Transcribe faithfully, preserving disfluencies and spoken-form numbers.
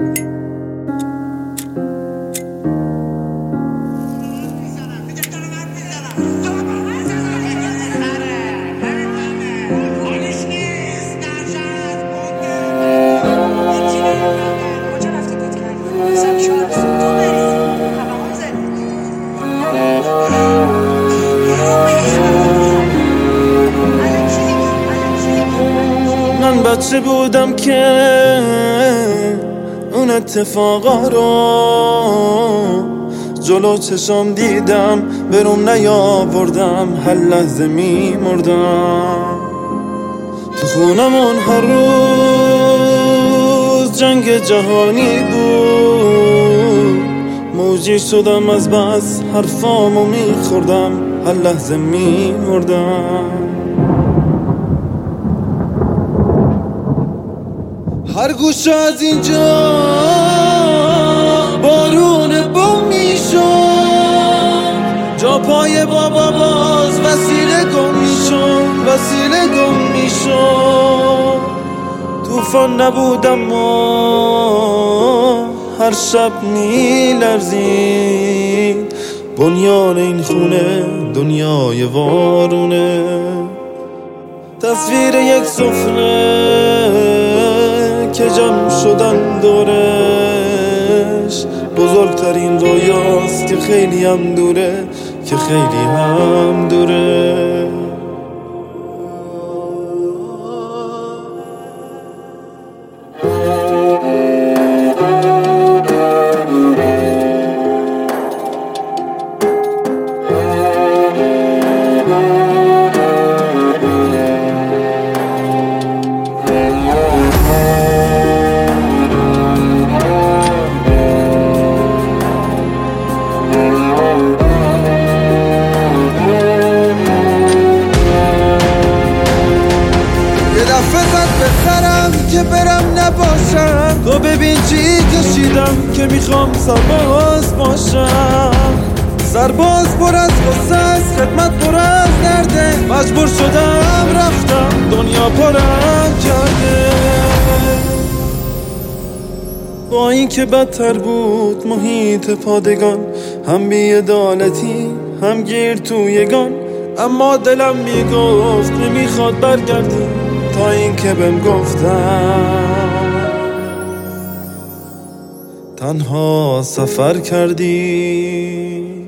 من بچه بودم که اون اتفاقا رو جلو چشم دیدم، برام نیاوردم، هر لحظه میمردم. تو خونمون هر روز جنگ جهانی بود، موجی شدم از بس حرفامو میخوردم، هر لحظه میمردم. هر گوشه از اینجا بارون بوم میشد، جا پای بابا باز وسیله گم میشد، وسیله گم میشد. طوفان نبودم و هر شب میلرزید، بنیان این خونه دنیای وارونه. تصویر یک سفره که جمع شدن دورش، بزرگترین رویاست که خیلی هم دوره، که خیلی هم دوره. که برم نباشم، تو ببین چی کشیدم که میخوام سرباز باشم. سرباز پر از غصه است، خدمت پر از درده، مجبور شدم رفتم دنیا پرم کرده. با این که بدتر بود محیط پادگان، هم بی‌عدالتی هم گیر تویگان، اما دلم میگفت نمیخواد برگردی، تا این که بهم گفتم تنها سفر کردی.